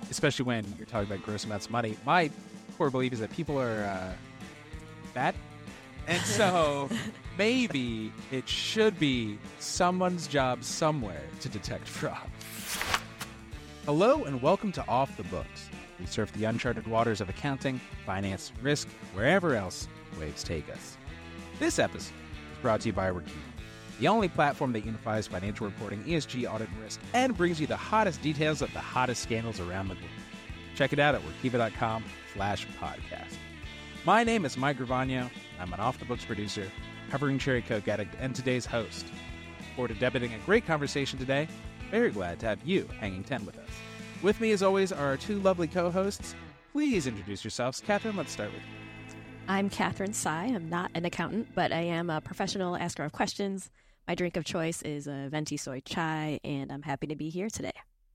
especially when you're talking about gross amounts of money. My core belief is that people are fat, and so maybe it should be someone's job somewhere to detect fraud. Hello and welcome to Off the Books. We surf the uncharted waters of accounting, finance, risk, wherever else waves take us. This episode is brought to you by Workiva, the only platform that unifies financial reporting, ESG, audit, and risk, and brings you the hottest details of the hottest scandals around the globe. Check it out at workiva.com/podcast. My name is Mike Gravano. I'm an Off the Books producer, covering Cherry Coke Addict, and today's host. Forward to debating a great conversation today. Very glad to have you hanging 10 with us. With me, as always, are our two lovely co-hosts. Please introduce yourselves. Catherine, let's start with you. I'm Catherine Tsai. I'm not an accountant, but I am a professional asker of questions. My drink of choice is a venti soy chai, and I'm happy to be here today.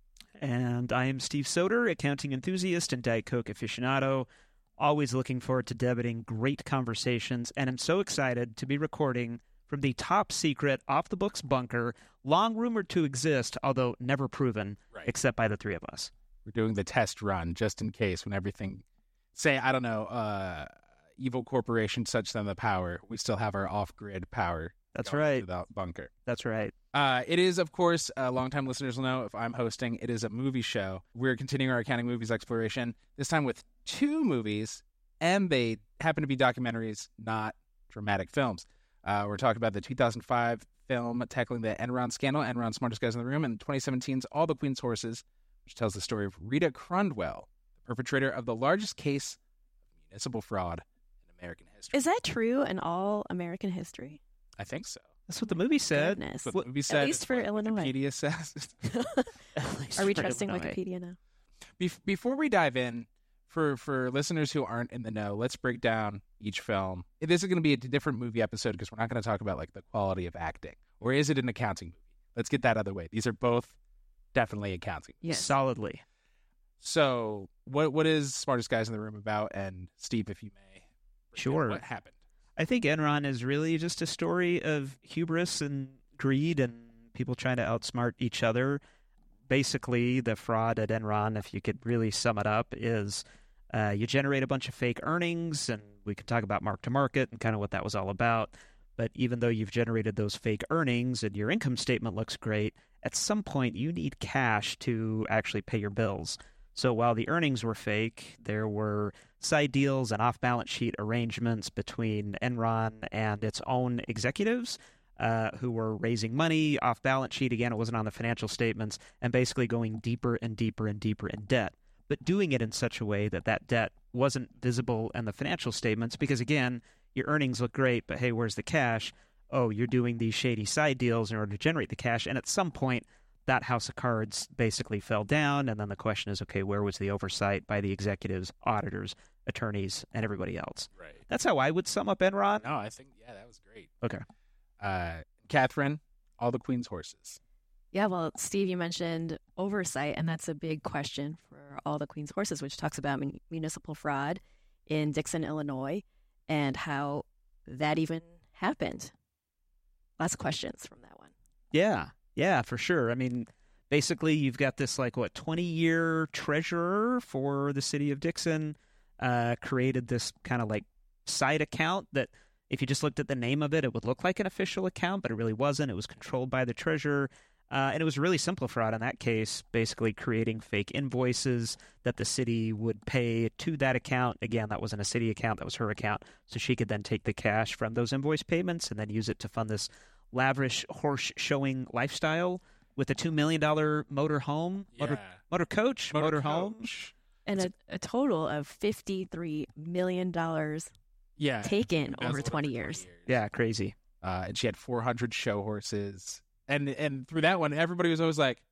And I am Steve Soder, accounting enthusiast and Diet Coke aficionado. Always looking forward to debating great conversations, and I'm so excited to be recording from the top secret Off the Books bunker, long rumored to exist, although never proven, except by the three of us. We're doing the test run just in case when everything, say, I don't know, evil corporation such them the power, we still have our off-grid power. That's right. Without bunker. That's right. It is, of course, longtime listeners will know if I'm hosting, it is a movie show. We're continuing our accounting movies exploration, this time with two movies, and they happen to be documentaries, not dramatic films. We're talking about the 2005 film tackling the Enron scandal, Enron Smartest Guys in the Room, and 2017's All the Queen's Horses, which tells the story of Rita Crundwell, the perpetrator of the largest case of municipal fraud in American history. Is that true in all American history? I think so. That's what the movie said. Goodness. That's what the movie said. At least for Illinois. Wikipedia says. Are we trusting Wikipedia now? Before we dive in, for listeners who aren't in the know, let's break down each film. This is going to be a different movie episode because we're not going to talk about like the quality of acting. Or is it an accounting movie? Let's get that out of the way. These are both definitely accounting. Yes. Solidly. So what is Smartest Guys in the Room about? And Steve, if you may. Sure. What happened? I think Enron is really just a story of hubris and greed and people trying to outsmart each other. Basically, the fraud at Enron, if you could really sum it up, is you generate a bunch of fake earnings, and we could talk about mark-to-market and kind of what that was all about. But even though you've generated those fake earnings and your income statement looks great, at some point you need cash to actually pay your bills. So while the earnings were fake, there were side deals and off-balance sheet arrangements between Enron and its own executives who were raising money off-balance sheet. Again, it wasn't on the financial statements, and basically going deeper and deeper and deeper in debt, but doing it in such a way that that debt wasn't visible in the financial statements because, again, your earnings look great, but hey, where's the cash? Oh, you're doing these shady side deals in order to generate the cash, and at some point, that house of cards basically fell down, and then the question is, okay, where was the oversight by the executives, auditors, attorneys, and everybody else? Right. That's how I would sum up Enron. No, I think, yeah, that was great. Okay. Catherine, All the Queen's Horses. Yeah, well, Steve, you mentioned oversight, and that's a big question for All the Queen's Horses, which talks about municipal fraud in Dixon, Illinois, and how that even happened. Lots of questions from that one. Yeah, for sure. I mean, basically, you've got this, 20-year treasurer for the city of Dixon, created this kind of side account that if you just looked at the name of it, it would look like an official account, but it really wasn't. It was controlled by the treasurer. And it was really simple fraud in that case, basically creating fake invoices that the city would pay to that account. Again, that wasn't a city account, that was her account. So she could then take the cash from those invoice payments and then use it to fund this lavish horse showing lifestyle with a $2 million motor home, motor coach. Home. And a total of $53 million taken over 20 years. Yeah, crazy. And she had 400 show horses. And through that one, everybody was always like,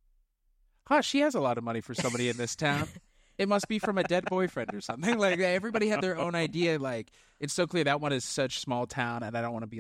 she has a lot of money for somebody in this town. It must be from a dead boyfriend or something. Everybody had their own idea. It's so clear that one is such small town, and I don't want to be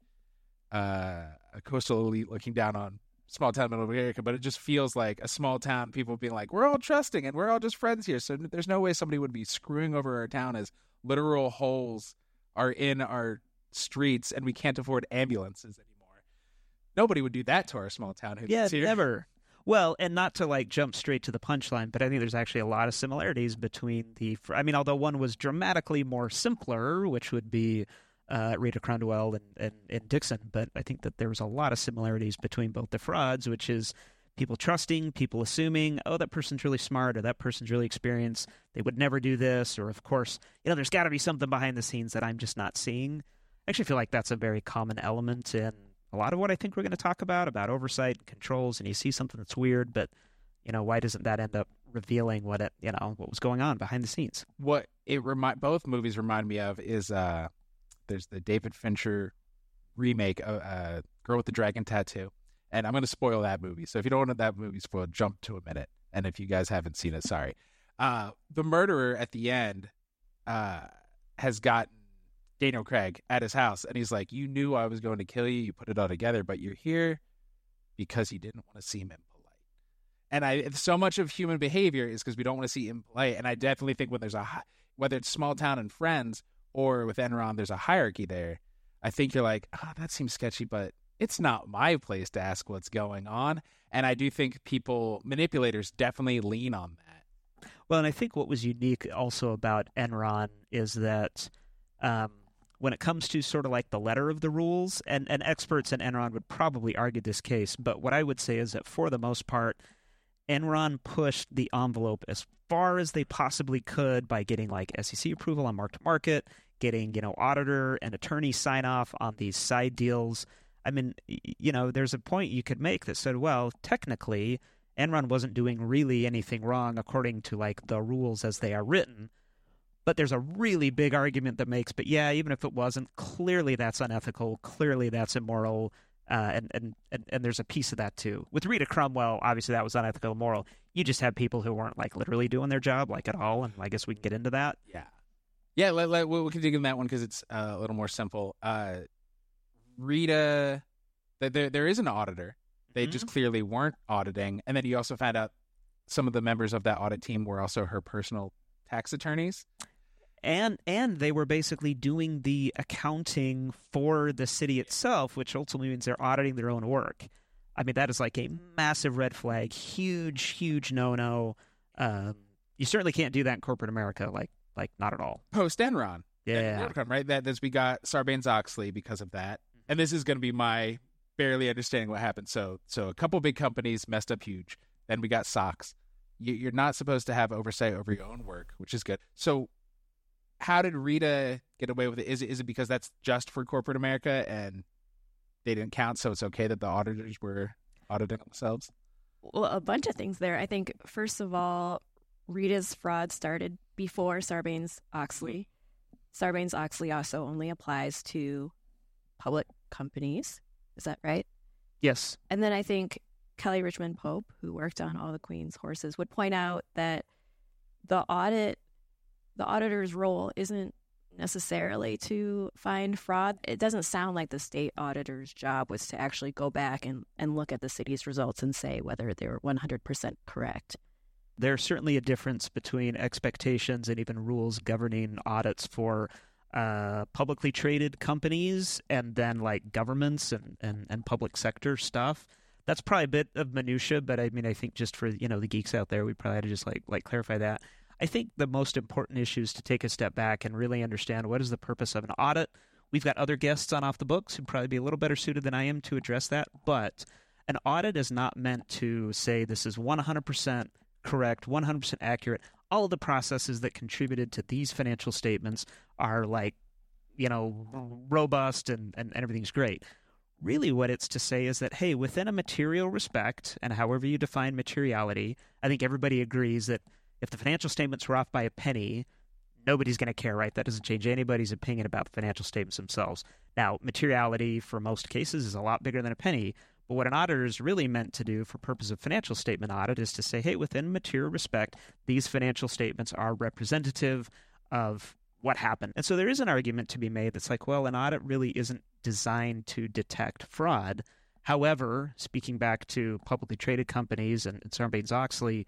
a coastal elite looking down on small town middle America, but it just feels like a small town, people being like, we're all trusting and we're all just friends here. So there's no way somebody would be screwing over our town as literal holes are in our streets and we can't afford ambulances anymore. Nobody would do that to our small town. Yeah, never. Well, and not to like jump straight to the punchline, but I think there's actually a lot of similarities between although one was dramatically more simpler, which would be Rita Crundwell and Dixon, but I think that there was a lot of similarities between both the frauds, which is people trusting, people assuming, oh, that person's really smart or that person's really experienced. They would never do this. Or, of course, there's got to be something behind the scenes that I'm just not seeing. I actually feel like that's a very common element in a lot of what I think we're going to talk about oversight and controls. And you see something that's weird, but, why doesn't that end up revealing what was going on behind the scenes? What both movies remind me of is there's the David Fincher remake of Girl with the Dragon Tattoo. And I'm going to spoil that movie. So if you don't want that movie spoiled, jump to a minute. And if you guys haven't seen it, sorry. The murderer at the end has gotten Daniel Craig at his house. And he's like, you knew I was going to kill you. You put it all together. But you're here because he didn't want to seem impolite. And so much of human behavior is because we don't want to see impolite. And I definitely think when there's whether it's small town and Friends or with Enron, there's a hierarchy there. I think you're like, that seems sketchy, but it's not my place to ask what's going on. And I do think manipulators definitely lean on that. Well, and I think what was unique also about Enron is that when it comes to sort of like the letter of the rules, and experts in Enron would probably argue this case, but what I would say is that for the most part, Enron pushed the envelope as far as they possibly could by getting like SEC approval on mark-to-market, getting, auditor and attorney sign-off on these side deals. I mean, there's a point you could make that said, well, technically, Enron wasn't doing really anything wrong according to, like, the rules as they are written. But there's a really big argument that makes, but yeah, even if it wasn't, clearly that's unethical, clearly that's immoral, and there's a piece of that, too. With Rita Crundwell, obviously that was unethical, immoral. You just have people who weren't, like, literally doing their job, like, at all, and I guess we can get into that. Yeah. Yeah, we can dig in that one because it's a little more simple. Rita, there is an auditor. They just clearly weren't auditing. And then you also found out some of the members of that audit team were also her personal tax attorneys. And they were basically doing the accounting for the city itself, which ultimately means they're auditing their own work. I mean, that is like a massive red flag, huge no-no. You certainly can't do that in corporate America, like not at all. Post Enron. Yeah. Right? We got Sarbanes-Oxley because of that. And this is going to be my barely understanding what happened. So a couple big companies messed up huge. Then we got SOX. You're not supposed to have oversight over your own work, which is good. So how did Rita get away with it? Is it because that's just for corporate America and they didn't count, so it's okay that the auditors were auditing themselves? Well, a bunch of things there. I think, first of all, Rita's fraud started before Sarbanes-Oxley. Sarbanes-Oxley also only applies to public companies. Is that right? Yes. And then I think Kelly Richmond Pope, who worked on All the Queen's Horses, would point out that the auditor's role isn't necessarily to find fraud. It doesn't sound like the state auditor's job was to actually go back and look at the city's results and say whether they were 100% correct. There's certainly a difference between expectations and even rules governing audits for publicly traded companies and then like governments and public sector stuff. That's probably a bit of minutia, but I mean, I think just for, the geeks out there, we probably had to just like clarify that. I think the most important issue is to take a step back and really understand what is the purpose of an audit. We've got other guests on Off the Books who'd probably be a little better suited than I am to address that, but an audit is not meant to say this is 100% correct, 100% accurate. All of the processes that contributed to these financial statements are like, robust and everything's great. Really what it's to say is that, hey, within a material respect, and however you define materiality, I think everybody agrees that if the financial statements were off by a penny, nobody's going to care, right? That doesn't change anybody's opinion about the financial statements themselves. Now, materiality for most cases is a lot bigger than a penny, but what an auditor is really meant to do for purpose of financial statement audit is to say, hey, within material respect, these financial statements are representative of what happened. And so there is an argument to be made that's like, well, an audit really isn't designed to detect fraud. However, speaking back to publicly traded companies and Sarbanes-Oxley,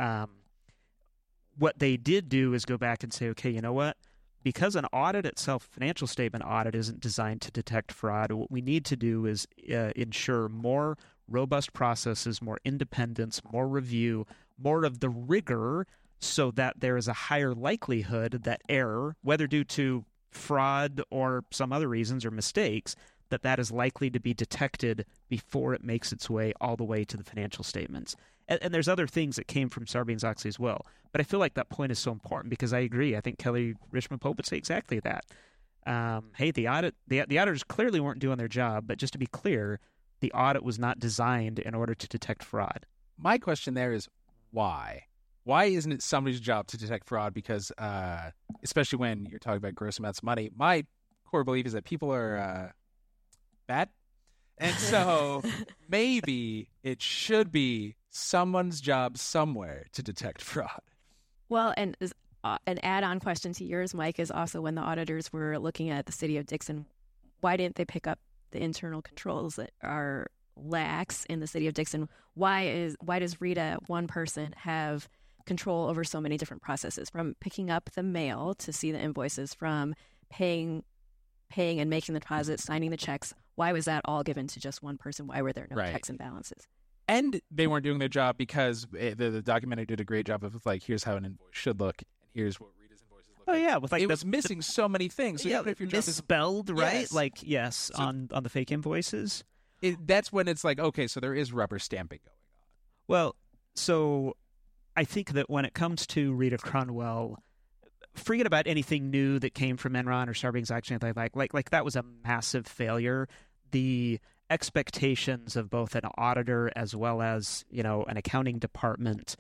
what they did do is go back and say, okay, you know what? Because an audit itself, financial statement audit, isn't designed to detect fraud, what we need to do is ensure more robust processes, more independence, more review, more of the rigor, so that there is a higher likelihood that error, whether due to fraud or some other reasons or mistakes, that is likely to be detected before it makes its way all the way to the financial statements. And there's other things that came from Sarbanes-Oxley as well. But I feel like that point is so important because I agree. I think Kelly Richmond Pope would say exactly that. Hey, the auditors clearly weren't doing their job, but just to be clear, the audit was not designed in order to detect fraud. My question there is why? Why isn't it somebody's job to detect fraud? Because especially when you're talking about gross amounts of money, my core belief is that people are bad. And so maybe it should be someone's job somewhere to detect fraud. Well, and an add-on question to yours, Mike, is also when the auditors were looking at the city of Dixon, why didn't they pick up the internal controls that are lax in the city of Dixon? Why does Rita, one person, have control over so many different processes, from picking up the mail to see the invoices, from paying and making the deposits, signing the checks? Why was that all given to just one person? Why were there no checks and balances? And they weren't doing their job because the documentary did a great job of like, here's how an invoice should look, and here's what Rita's invoices look like. Oh yeah, with like it was missing so many things. So yeah, if your misspelled, job is, right? Yes. Like yes, so, on the fake invoices. That's when it's like, okay, so there is rubber stamping going on. Well, so I think that when it comes to Rita Cronwell, forget about anything new that came from Enron or Sarbanes-Oxley, like that was a massive failure. The expectations of both an auditor as well as, an accounting department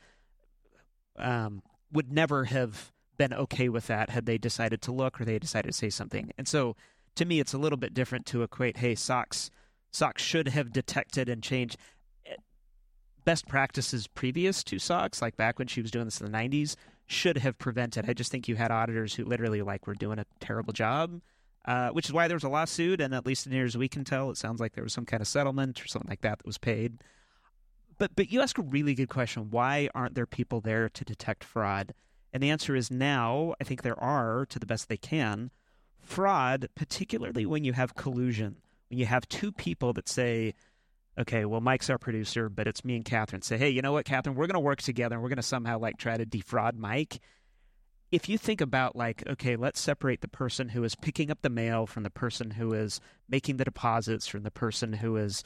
would never have been okay with that had they decided to look or they decided to say something. And so to me, it's a little bit different to equate, hey, SOX should have detected and changed best practices previous to SOX, like back when she was doing this in the 90s, should have prevented. I just think you had auditors who literally were doing a terrible job. Which is why there was a lawsuit, and at least as near as we can tell, it sounds like there was some kind of settlement or something like that was paid. But you ask a really good question. Why aren't there people there to detect fraud? And the answer is now, I think there are, to the best they can. Fraud, particularly when you have collusion, when you have two people that say, okay, well, Mike's our producer, but it's me and Catherine. Say, hey, you know what, Catherine, we're going to work together, and we're going to somehow try to defraud Mike. If you think about okay, let's separate the person who is picking up the mail from the person who is making the deposits from the person who is,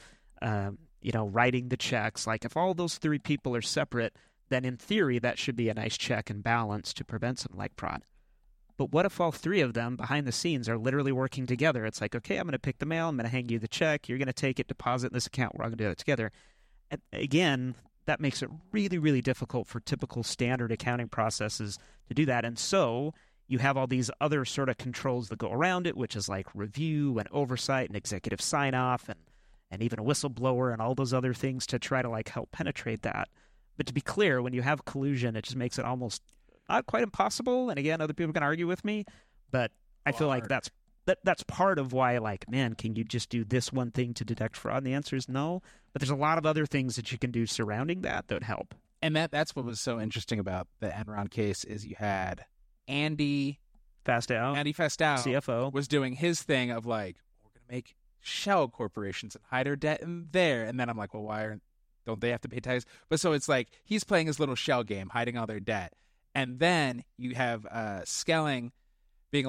writing the checks. If all those three people are separate, then in theory that should be a nice check and balance to prevent something like fraud. But what if all three of them behind the scenes are literally working together? It's okay, I'm going to pick the mail, I'm going to hang you the check, you're going to take it, deposit in this account, we're all going to do that together. And again, that makes it really, really difficult for typical standard accounting processes to do that. And so you have all these other sort of controls that go around it, which is review and oversight and executive sign-off and even a whistleblower and all those other things to try to help penetrate that. But to be clear, when you have collusion, it just makes it almost not quite impossible. And again, other people can argue with me, but I feel like that's part of why, man, can you just do this one thing to detect fraud? And the answer is no. But there's a lot of other things that you can do surrounding that would help. And that's what was so interesting about the Enron case is you had Andy Fastow, CFO, was doing his thing of we're going to make shell corporations and hide our debt in there. And then I'm well, why don't they have to pay taxes? But so it's he's playing his little shell game, hiding all their debt. And then you have Skelling being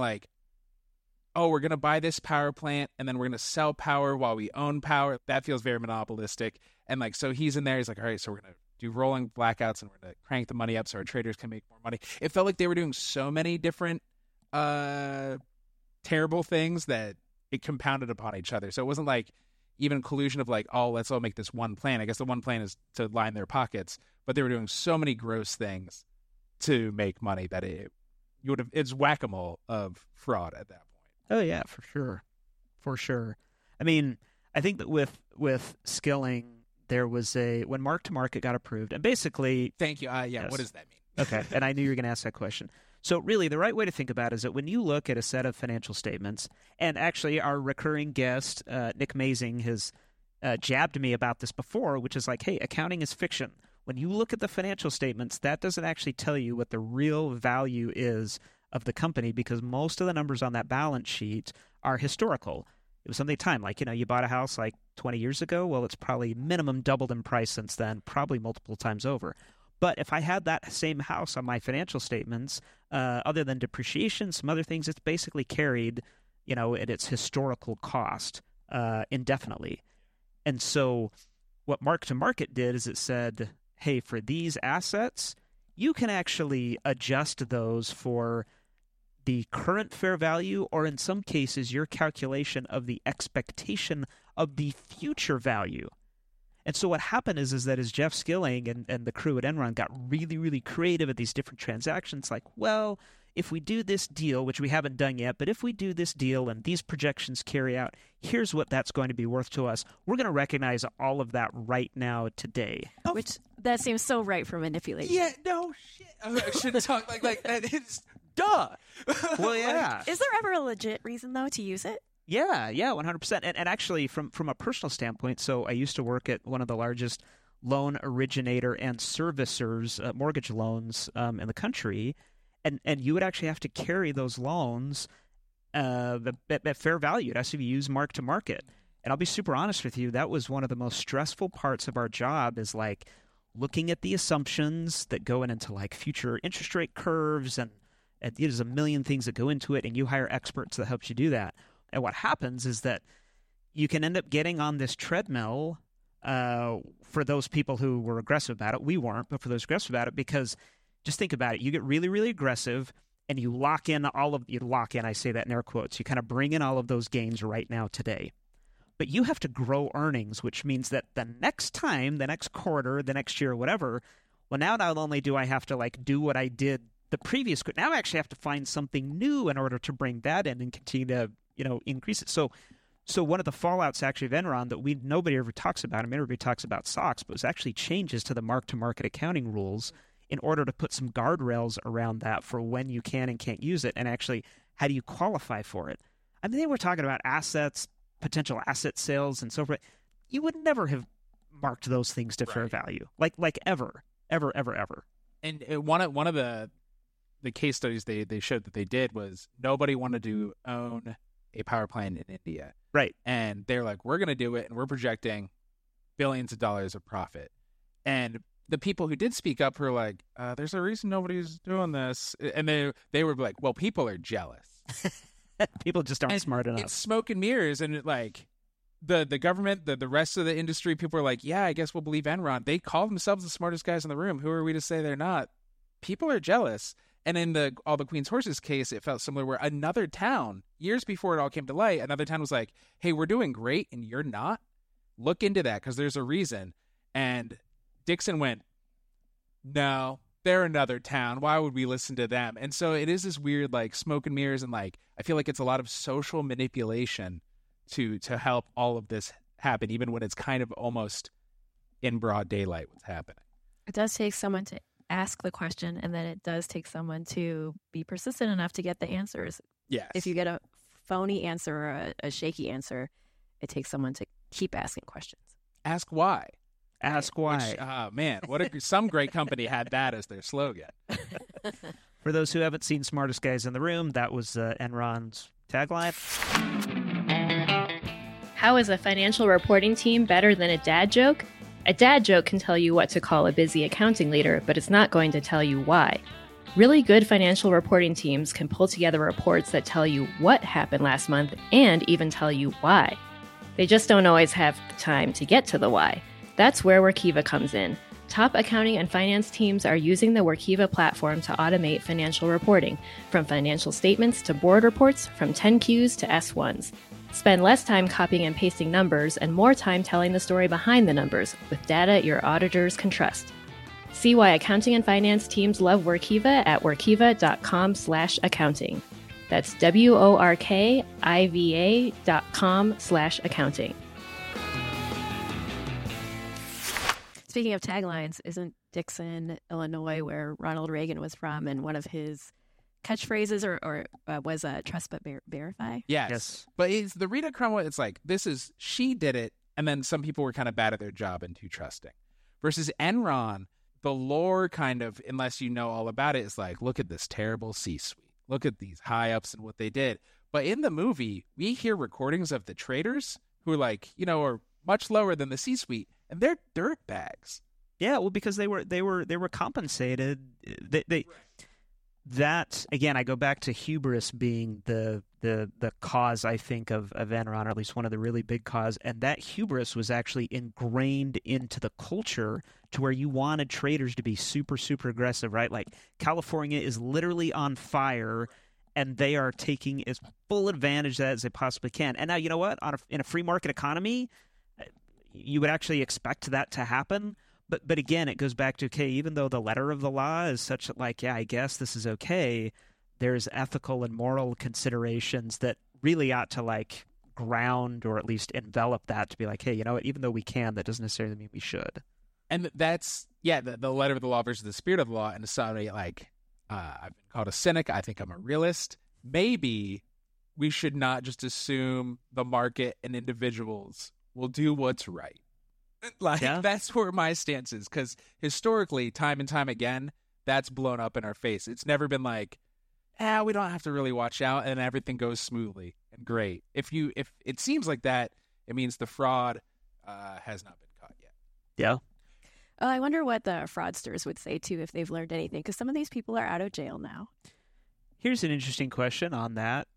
oh, we're going to buy this power plant, and then we're going to sell power while we own power. That feels very monopolistic. And so he's in there. He's all right, so we're going to do rolling blackouts, and we're going to crank the money up so our traders can make more money. It felt like they were doing so many different terrible things that it compounded upon each other. So it wasn't even collusion of oh, let's all make this one plan. I guess the one plan is to line their pockets, but they were doing so many gross things to make money that it's whack-a-mole of fraud at that point. Oh yeah, for sure. I mean, I think that with Skilling, there was when mark to market got approved, and basically, thank you. Yes. What does that mean? Okay, and I knew you were going to ask that question. So really, the right way to think about it is that when you look at a set of financial statements, and actually our recurring guest Nick Mazing has jabbed me about this before, which is hey, accounting is fiction. When you look at the financial statements, that doesn't actually tell you what the real value is of the company, because most of the numbers on that balance sheet are historical. It was something time. Like, you bought a house like 20 years ago. Well, it's probably minimum doubled in price since then, probably multiple times over. But if I had that same house on my financial statements, other than depreciation, some other things, it's basically carried, at its historical cost indefinitely. And so what Mark to Market did is it said, hey, for these assets, you can actually adjust those for the current fair value, or in some cases, your calculation of the expectation of the future value. And so what happened is that as Jeff Skilling and the crew at Enron got really, really creative at these different transactions, like, well, if we do this deal, which we haven't done yet, but if we do this deal and these projections carry out, here's what that's going to be worth to us. We're going to recognize all of that right now today. Which, that seems so right for manipulation. Yeah, no shit. I shouldn't talk like that. It's duh. Well, yeah. Is there ever a legit reason, though, to use it? Yeah, 100%. And actually, from a personal standpoint, so I used to work at one of the largest loan originator and servicers, mortgage loans in the country, and you would actually have to carry those loans at fair value. It has to be used mark to market. And I'll be super honest with you, that was one of the most stressful parts of our job, is like looking at the assumptions that go into like future interest rate curves, and there's a million things that go into it, and you hire experts that helps you do that. And what happens is that you can end up getting on this treadmill for those people who were aggressive about it. We weren't, but for those aggressive about it, because just think about it. You get really, really aggressive, and you lock in, I say that in air quotes. You kind of bring in all of those gains right now today. But you have to grow earnings, which means that the next time, the next quarter, the next year, whatever, well, now not only do I have to like do what I did the previous, now I actually have to find something new in order to bring that in and continue to increase it. So one of the fallouts actually of Enron that nobody ever talks about, everybody talks about SOX, but it was actually changes to the mark-to-market accounting rules in order to put some guardrails around that for when you can and can't use it, and actually how do you qualify for it. I mean, they were talking about assets, potential asset sales, and so forth. You would never have marked those things to fair value, like ever. And one of the case studies they showed that they did was nobody wanted to own a power plant in India. Right. And they're like, we're going to do it, and we're projecting billions of dollars of profit. And the people who did speak up were like, there's a reason nobody's doing this. And they were like, well, people are jealous. People just aren't smart enough. It's smoke and mirrors. And the government, the rest of the industry, people are like, yeah, I guess we'll believe Enron. They call themselves the smartest guys in the room. Who are we to say they're not? People are jealous. And in All the Queen's Horses case, it felt similar, where another town, years before it all came to light, another town was like, hey, we're doing great and you're not. Look into that because there's a reason. And Dixon went, no, they're another town. Why would we listen to them? And so it is this weird like smoke and mirrors, and like I feel like it's a lot of social manipulation to help all of this happen, even when it's kind of almost in broad daylight what's happening. It does take someone to ask the question, and then it does take someone to be persistent enough to get the answers. Yes. If you get a phony answer or a shaky answer, it takes someone to keep asking questions. Ask why. Ask why. Which, oh, man. Some great company had that as their slogan. For those who haven't seen Smartest Guys in the Room, that was Enron's tagline. How is a financial reporting team better than a dad joke? A dad joke can tell you what to call a busy accounting leader, but it's not going to tell you why. Really good financial reporting teams can pull together reports that tell you what happened last month and even tell you why. They just don't always have the time to get to the why. That's where Workiva comes in. Top accounting and finance teams are using the Workiva platform to automate financial reporting, from financial statements to board reports, from 10-Qs to S1s. Spend less time copying and pasting numbers and more time telling the story behind the numbers with data your auditors can trust. See why accounting and finance teams love Workiva at workiva.com/accounting. That's WORKIVA.com/accounting. Speaking of taglines, isn't Dixon, Illinois, where Ronald Reagan was from, and one of his catchphrases was trust but verify? Yes. But it's the Rita Crumwell, it's like, she did it, and then some people were kind of bad at their job and too trusting. Versus Enron, the lore kind of, unless you know all about it, is like, look at this terrible C-suite. Look at these high-ups and what they did. But in the movie, we hear recordings of the traders who are like, are much lower than the C-suite, and they're dirtbags. Yeah, well, because they were compensated. That again, I go back to hubris being the cause, I think, of Enron, or at least one of the really big cause, and that hubris was actually ingrained into the culture to where you wanted traders to be super, super aggressive, right? Like California is literally on fire, and they are taking as full advantage of that as they possibly can. And now, you know what? In a free market economy, you would actually expect that to happen. But again, it goes back to, okay, even though the letter of the law is such that, like, yeah, I guess this is okay, there's ethical and moral considerations that really ought to, like, ground or at least envelop that to be like, hey, you know what, even though we can, that doesn't necessarily mean we should. And that's, the letter of the law versus the spirit of the law. And to somebody like, I've been called a cynic, I think I'm a realist. Maybe we should not just assume the market and individuals will do what's right. That's where my stance is, because historically, time and time again, that's blown up in our face. It's never been like, we don't have to really watch out, and everything goes smoothly and great. If it seems like that, it means the fraud has not been caught yet. Yeah. I wonder what the fraudsters would say, too, if they've learned anything, because some of these people are out of jail now. Here's an interesting question on that.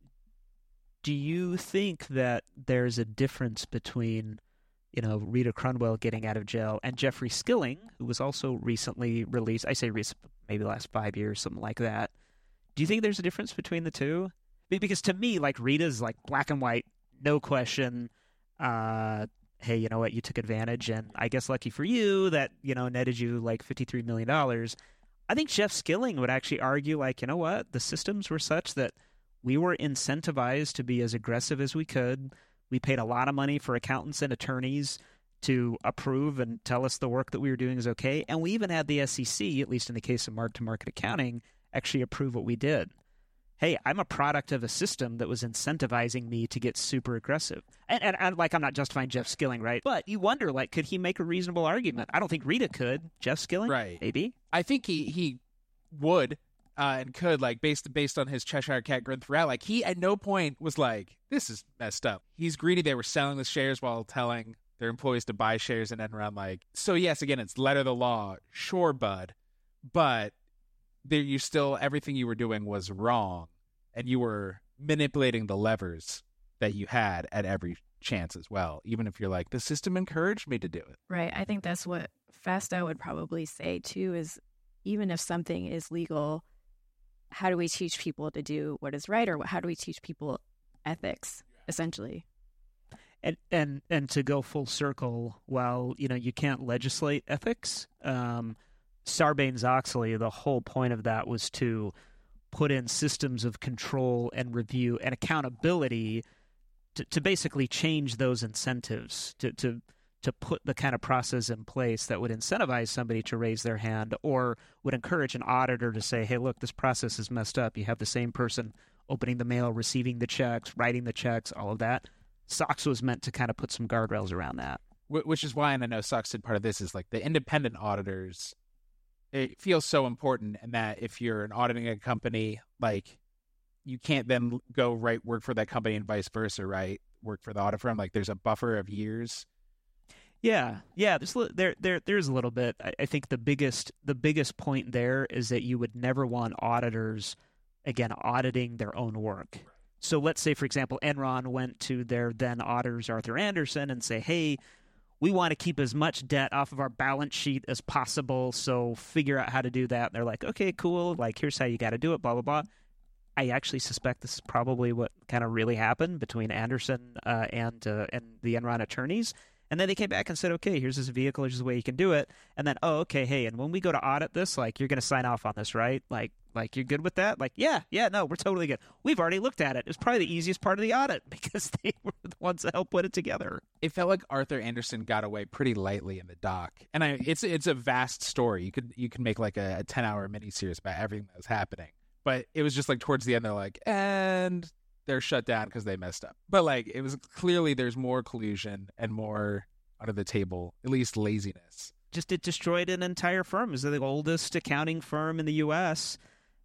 Do you think that there's a difference between Rita Crundwell getting out of jail and Jeffrey Skilling, who was also recently released? I say recent, maybe the last 5 years, something like that. Do you think there's a difference between the two? Because to me, like, Rita's like black and white, no question. Hey, you know what? You took advantage, and I guess lucky for you that, netted you like $53 million. I think Jeff Skilling would actually argue, like, you know what? The systems were such that we were incentivized to be as aggressive as we could. We paid a lot of money for accountants and attorneys to approve and tell us the work that we were doing is okay. And we even had the SEC, at least in the case of mark-to-market accounting, actually approve what we did. Hey, I'm a product of a system that was incentivizing me to get super aggressive. And I'm not justifying Jeff Skilling, right? But you wonder, like, could he make a reasonable argument? I don't think Rita could. Jeff Skilling? Right. Maybe. I think he would. And could, like, based on his Cheshire Cat grin throughout, like, he at no point was like, this is messed up. He's greedy. They were selling the shares while telling their employees to buy shares in Enron. Like, so yes, again, it's letter of the law, sure, bud, but everything you were doing was wrong, and you were manipulating the levers that you had at every chance as well, even if you're like, the system encouraged me to do it. Right. I think that's what Fastow would probably say, too, is even if something is legal, how do we teach people to do what is right, or how do we teach people ethics, essentially? And to go full circle, while you can't legislate ethics, Sarbanes-Oxley, the whole point of that was to put in systems of control and review and accountability to basically change those incentives, to put the kind of process in place that would incentivize somebody to raise their hand, or would encourage an auditor to say, hey, look, this process is messed up. You have the same person opening the mail, receiving the checks, writing the checks, all of that. SOX was meant to kind of put some guardrails around that. Which is why, and I know SOX did part of this, is like the independent auditors, it feels so important, and that if you're auditing a company, like, you can't then go work for that company and vice versa, right? Work for the audit firm. Like, there's a buffer of years. Yeah. There's a little bit. I think the biggest point there is that you would never want auditors, again, auditing their own work. So let's say, for example, Enron went to their then auditors, Arthur Andersen, and say, hey, we want to keep as much debt off of our balance sheet as possible, so figure out how to do that. And they're like, okay, cool. Like, here's how you got to do it, blah, blah, blah. I actually suspect this is probably what kind of really happened between Andersen and the Enron attorneys. And then they came back and said, okay, here's this vehicle, here's the way you can do it. And then, oh, okay, hey, and when we go to audit this, like, you're going to sign off on this, right? Like you're good with that? Like, yeah, no, we're totally good. We've already looked at it. It was probably the easiest part of the audit because they were the ones that helped put it together. It felt like Arthur Andersen got away pretty lightly in the doc. And it's a vast story. You could make like a 10-hour miniseries about everything that was happening. But it was just like towards the end, they're like, and they're shut down because they messed up. But like, it was clearly there's more collusion and more under the table, at least laziness. Just it destroyed an entire firm. It was the oldest accounting firm in the U.S.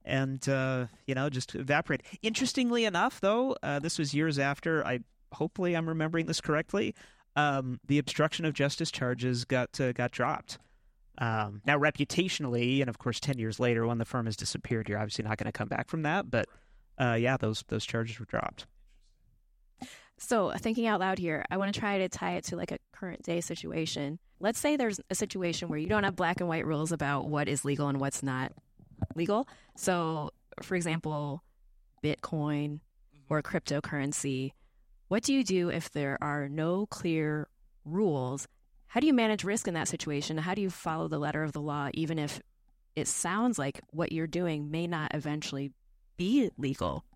and just evaporate. Interestingly enough, though, this was years after. Hopefully I'm remembering this correctly. The obstruction of justice charges got dropped. Now, reputationally, and of course 10 years later when the firm has disappeared, you're obviously not going to come back from that. But those charges were dropped. So thinking out loud here, I want to try to tie it to like a current day situation. Let's say there's a situation where you don't have black and white rules about what is legal and what's not legal. So, for example, Bitcoin or cryptocurrency. What do you do if there are no clear rules? How do you manage risk in that situation? How do you follow the letter of the law, even if it sounds like what you're doing may not eventually be legal?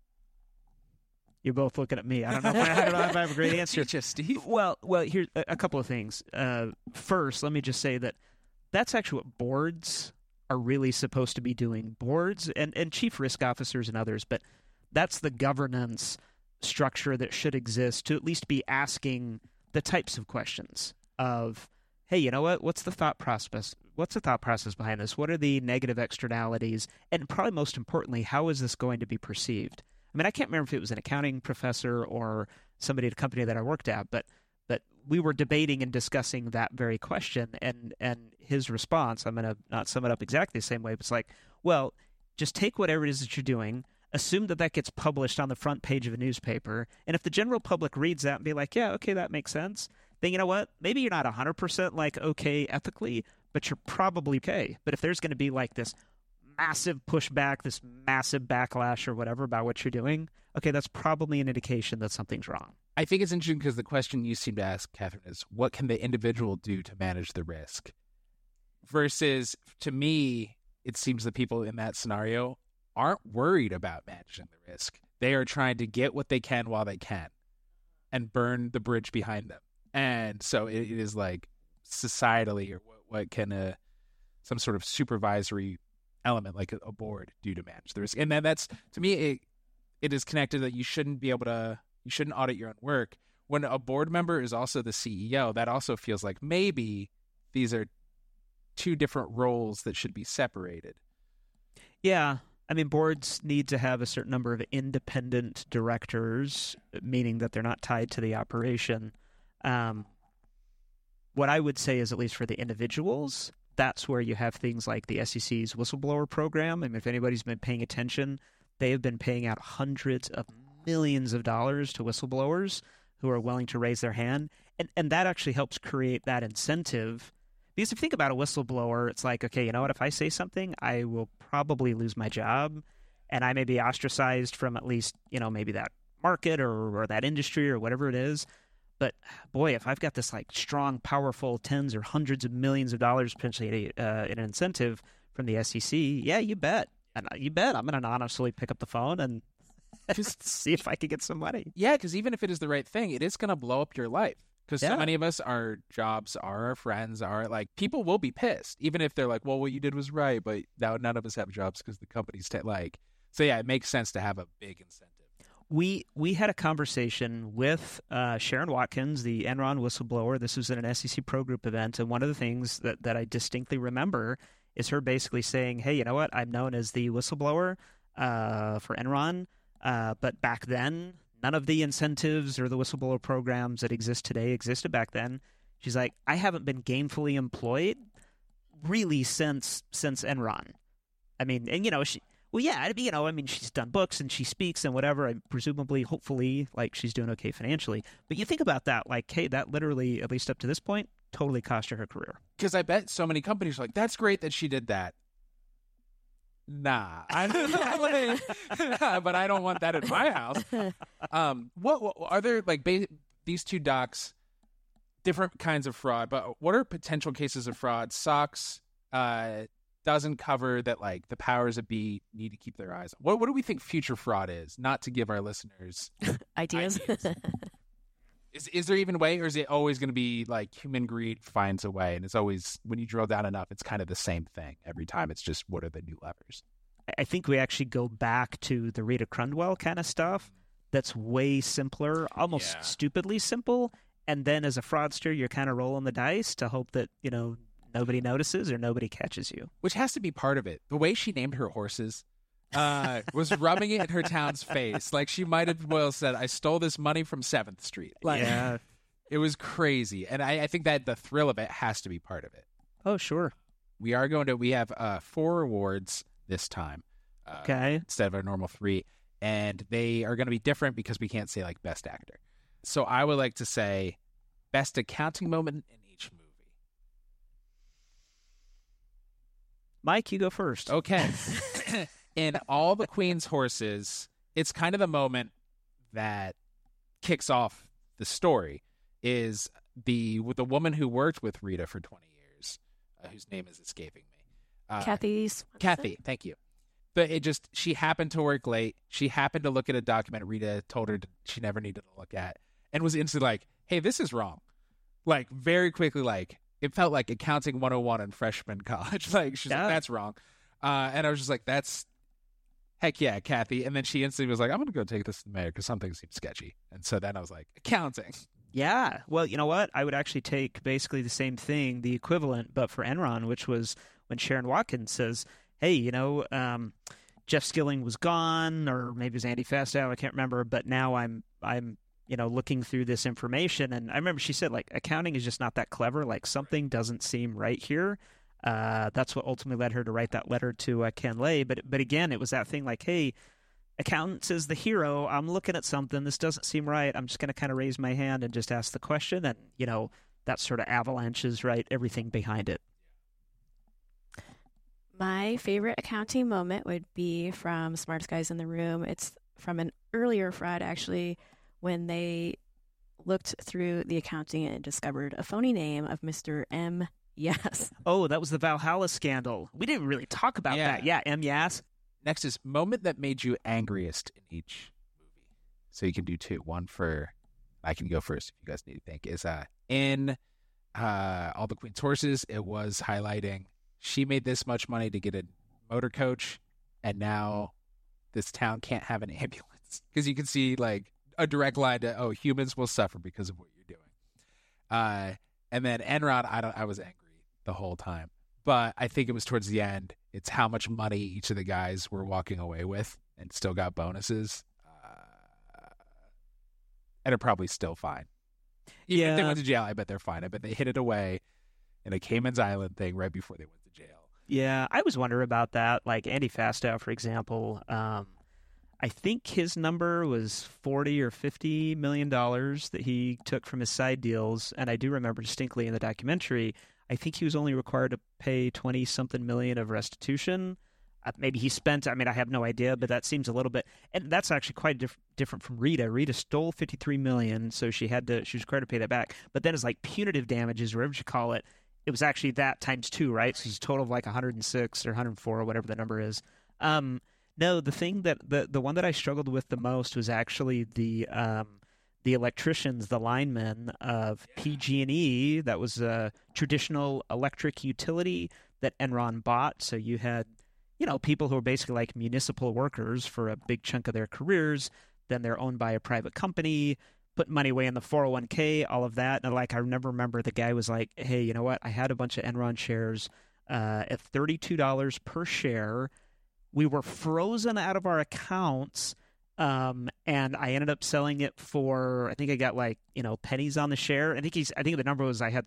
You're both looking at me. I don't know if I have a great answer. Just Steve. Well, here's a couple of things. First, let me just say that's actually what boards are really supposed to be doing. Boards and chief risk officers and others, but that's the governance structure that should exist to at least be asking the types of questions of, hey, you know what? What's the thought process? What's the thought process behind this? What are the negative externalities? And probably most importantly, how is this going to be perceived? I mean, I can't remember if it was an accounting professor or somebody at a company that I worked at, but we were debating and discussing that very question, and his response, I'm going to not sum it up exactly the same way, but it's like, well, just take whatever it is that you're doing, assume that gets published on the front page of a newspaper, and if the general public reads that and be like, yeah, okay, that makes sense, then you know what? Maybe you're not 100% like okay ethically, but you're probably okay. But if there's going to be like this massive pushback, this massive backlash or whatever about what you're doing, okay, that's probably an indication that something's wrong. I think it's interesting because the question you seem to ask, Catherine, is what can the individual do to manage the risk? Versus, to me, it seems the people in that scenario aren't worried about managing the risk. They are trying to get what they can while they can and burn the bridge behind them. And so it is like societally, or what can some sort of supervisory element like a board do to manage the risk. And then that's, to me, it is connected that you shouldn't audit your own work. When a board member is also the CEO, that also feels like maybe these are two different roles that should be separated. Yeah. I mean, boards need to have a certain number of independent directors, meaning that they're not tied to the operation. What I would say is, at least for the individuals, that's where you have things like the SEC's whistleblower program. I mean, if anybody's been paying attention, they have been paying out hundreds of millions of dollars to whistleblowers who are willing to raise their hand. And that actually helps create that incentive. Because if you think about a whistleblower, it's like, okay, you know what? If I say something, I will probably lose my job, and I may be ostracized from at least, maybe that market or that industry or whatever it is. But boy, if I've got this like strong, powerful tens or hundreds of millions of dollars potentially in an incentive from the SEC, yeah, you bet. And you bet I'm going to honestly pick up the phone and just see if I can get some money. Yeah, because even if it is the right thing, it is going to blow up your life. Because so many of us, our jobs are our friends, are like, people will be pissed, even if they're like, well, what you did was right, but now none of us have jobs because the company's so yeah, it makes sense to have a big incentive. We had a conversation with Sharon Watkins, the Enron whistleblower. This was at an SEC Pro Group event, and one of the things that I distinctly remember is her basically saying, hey, you know what? I'm known as the whistleblower for Enron, but back then, none of the incentives or the whistleblower programs that exist today existed back then. She's like, I haven't been gainfully employed really since Enron. I mean, and she... Well, yeah, she's done books and she speaks and whatever, and presumably, hopefully, like, she's doing okay financially. But you think about that, like, hey, that literally, at least up to this point, totally cost her career. Because I bet so many companies are like, that's great that she did that. Nah, but I don't want that in my house. What are there, like, these two docs, different kinds of fraud, but what are potential cases of fraud? SOX doesn't cover that, like, the powers that be need to keep their eyes on. What do we think future fraud is? Not to give our listeners ideas. Is there even a way, or is it always going to be like human greed finds a way, and it's always, when you drill down enough, it's kind of the same thing every time? It's just, what are the new levers? I think we actually go back to the Rita Crundwell kind of stuff. That's way simpler, almost stupidly simple. And then as a fraudster, you're kind of rolling the dice to hope that, nobody notices or nobody catches you. Which has to be part of it. The way she named her horses, was rubbing it in her town's face. Like, she might have well said, I stole this money from 7th Street. Like, Yeah. It was crazy. And I think that the thrill of it has to be part of it. Oh, sure. We have 4 awards this time. Okay. Instead of our normal 3. And they are going to be different because we can't say, like, best actor. So I would like to say best accounting moment in each movie. Mike, you go first. Okay. In All the Queen's Horses, it's kind of the moment that kicks off the story. Is the woman who worked with Rita for 20 years, whose name is escaping me. Kathy Swanson? Kathy, thank you. But she happened to work late. She happened to look at a document Rita told her she never needed to look at, and was instantly like, hey, this is wrong. Like, very quickly, like, it felt like accounting 101 in freshman college. Like, she's like, that's wrong. And I was just like, that's, heck yeah, Kathy. And then she instantly was like, I'm going to go take this to the mayor because something seems sketchy. And so then I was like, accounting. Yeah. Well, you know what? I would actually take basically the same thing, the equivalent, but for Enron, which was when Sharon Watkins says, hey, Jeff Skilling was gone, or maybe it was Andy Fastow, I can't remember, but now I'm looking through this information, and I remember she said, like, accounting is just not that clever, like, something doesn't seem right here. That's what ultimately led her to write that letter to Ken Lay, but again, it was that thing like, hey, accountants is the hero. I'm looking at something. This doesn't seem right. I'm just going to kind of raise my hand and just ask the question. And, that sort of avalanches, right, everything behind it. My favorite accounting moment would be from Smartest Guys in the Room. It's from an earlier fraud, actually, when they looked through the accounting and discovered a phony name of Mr. M. Yes. Oh, that was the Valhalla scandal. We didn't really talk about that. Yeah, M. Yes. Next is moment that made you angriest in each movie. So you can do 2. One for, I can go first if you guys need to think, is in All the Queen's Horses, it was highlighting she made this much money to get a motor coach, and now this town can't have an ambulance. Because you can see, like, a direct line to, oh, humans will suffer because of what you're doing. And then Enron, I was angry the whole time. But I think it was towards the end. It's how much money each of the guys were walking away with and still got bonuses. And are probably still fine. Even if they went to jail, I bet they're fine. I bet they hid it away in a Cayman's Island thing right before they went to jail. Yeah, I was wondering about that. Like Andy Fastow, for example, I think his number was $40 or $50 million that he took from his side deals. And I do remember distinctly in the documentary, I think he was only required to pay 20-something million of restitution. Maybe he spent, I have no idea, but that seems a little bit, and that's actually quite different from Rita. Rita stole $53 million, so she was required to pay that back. But then it's like punitive damages, or whatever you call it. It was actually that times 2, right? So it's a total of like 106 or 104 or whatever the number is. No, the thing that the one that I struggled with the most was actually the electricians, the linemen of PG&E. That was a traditional electric utility that Enron bought. So you had, people who were basically like municipal workers for a big chunk of their careers. Then they're owned by a private company, put money away in the 401k, all of that. And I remember the guy was like, hey, you know what? I had a bunch of Enron shares at $32 per share. We were frozen out of our accounts. And I ended up selling it for, I think I got pennies on the share. I think the number was I had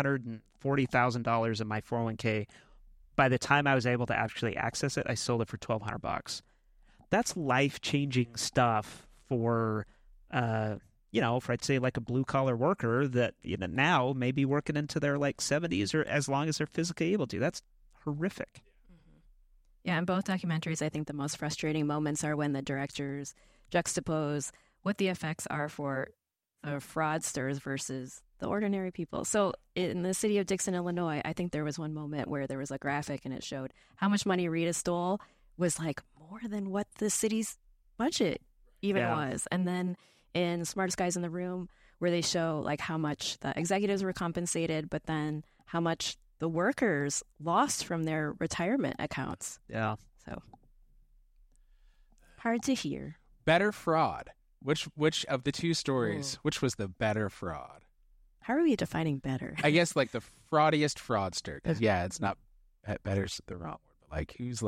$340,000 in my 401k. By the time I was able to actually access it, I sold it for $1,200. That's life-changing stuff for, for I'd say like a blue-collar worker that now may be working into their 70s or as long as they're physically able to. That's horrific. Yeah, in both documentaries, I think the most frustrating moments are when the directors juxtapose what the effects are for the fraudsters versus the ordinary people. So in the city of Dixon, Illinois, I think there was one moment where there was a graphic and it showed how much money Rita stole was more than what the city's budget even was. And then in Smartest Guys in the Room, where they show how much the executives were compensated, but then how much the workers lost from their retirement accounts. Yeah. So hard to hear. Better fraud. Which of the 2 stories, which was the better fraud? How are we defining better? I guess the fraudiest fraudster. Because it's not better's the wrong word, but who's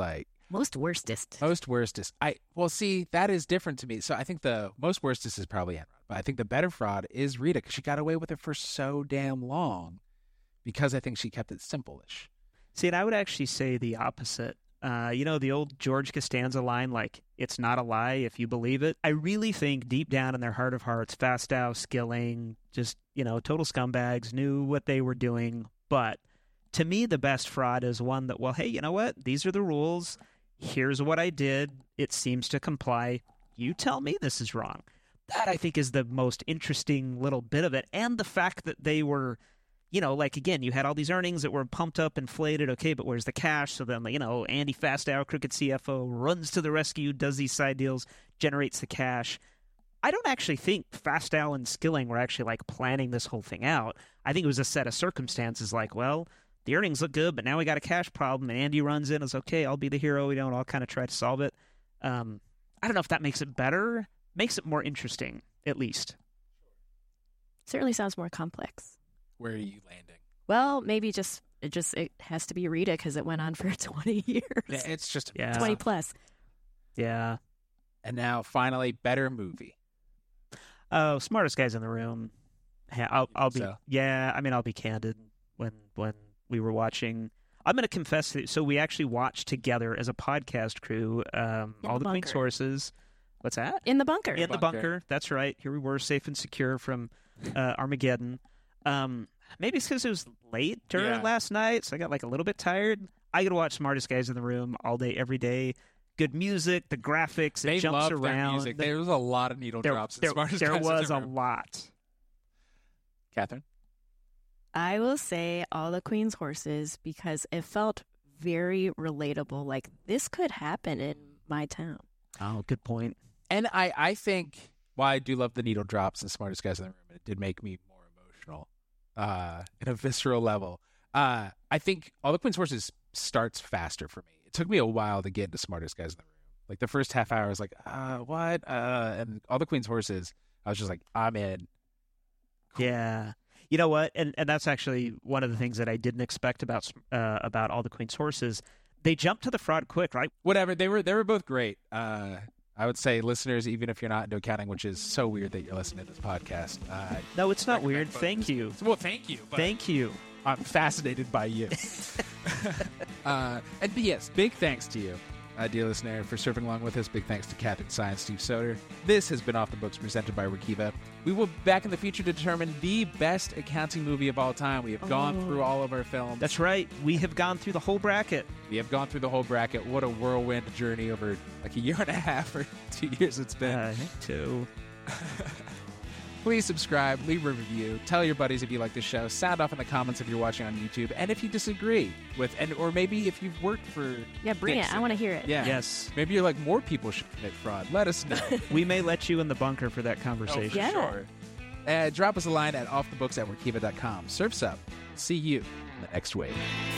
Most worstest. Most worstest. See, that is different to me. So I think the most worstest is probably Enron, but I think the better fraud is Rita because she got away with it for so damn long because I think she kept it simple-ish. See, and I would actually say the opposite. The old George Costanza line, like, it's not a lie if you believe it. I really think deep down in their heart of hearts, Fastow, Skilling, just, total scumbags, knew what they were doing. But to me, the best fraud is one that, well, hey, you know what? These are the rules. Here's what I did. It seems to comply. You tell me this is wrong. That, I think, is the most interesting little bit of it. And the fact that they were, again, you had all these earnings that were pumped up, inflated. Okay, but where's the cash? So then, Andy Fastow, crooked CFO, runs to the rescue, does these side deals, generates the cash. I don't actually think Fastow and Skilling were actually, planning this whole thing out. I think it was a set of circumstances well, the earnings look good, but now we got a cash problem, and Andy runs in and says, okay, I'll be the hero, I'll kind of try to solve it. I don't know if that makes it better. Makes it more interesting, at least. Certainly sounds more complex. Where are you landing? Well, maybe it has to be Rita because it went on for 20 years. Yeah, it's just 20 plus. Yeah. And now, finally, better movie. Oh, Smartest Guys in the Room. I'll be. So? Yeah, I'll be candid. When we were watching, I'm going to confess. So we actually watched together as a podcast crew. All the Queen's Horses. What's that? In the bunker. In the bunker. That's right. Here we were, safe and secure from Armageddon. Maybe it's because it was late during last night, so I got a little bit tired. I got to watch Smartest Guys in the Room all day, every day. Good music, the graphics, it jumps around. Their music. There was a lot of needle drops. There was a lot. Catherine? I will say All the Queen's Horses because it felt very relatable. This could happen in my town. Oh, good point. And I think, while I do love the needle drops and Smartest Guys in the Room, it did make me more emotional in a visceral level. I think All the Queen's Horses starts faster for me. It took me a while to get into Smartest Guys in the Room. The first half hour, I was like, what? And All the Queen's Horses, I was just like, I'm in. Cool. Yeah. You know what? And that's actually one of the things that I didn't expect about All the Queen's Horses. They jumped to the fraud quick, right? Whatever. They were both great. I would say, listeners, even if you're not into accounting, which is so weird that you're listening to this podcast. No, it's not weird. Thank you. Well, thank you. Thank you. I'm fascinated by you. And yes, big thanks to you, dear listener, for serving along with us. Big thanks to Catherine Sy and Steve Soder. This has been Off the Books, presented by Workiva. We will be back in the future to determine the best accounting movie of all time. We have gone through all of our films. That's right. We have gone through the whole bracket. What a whirlwind journey over a year and a half or 2 years it's been. I think 2. Please subscribe, leave a review, tell your buddies if you like the show, sound off in the comments if you're watching on YouTube, and if you disagree with, or maybe if you've worked for bring Dixon. it. I want to hear it. Yeah. Yes. Maybe you're more people should commit fraud. Let us know. We may let you in the bunker for that conversation. Oh, for sure. Drop us a line at offthebooks@workiva.com. Surf's up. See you in the next wave.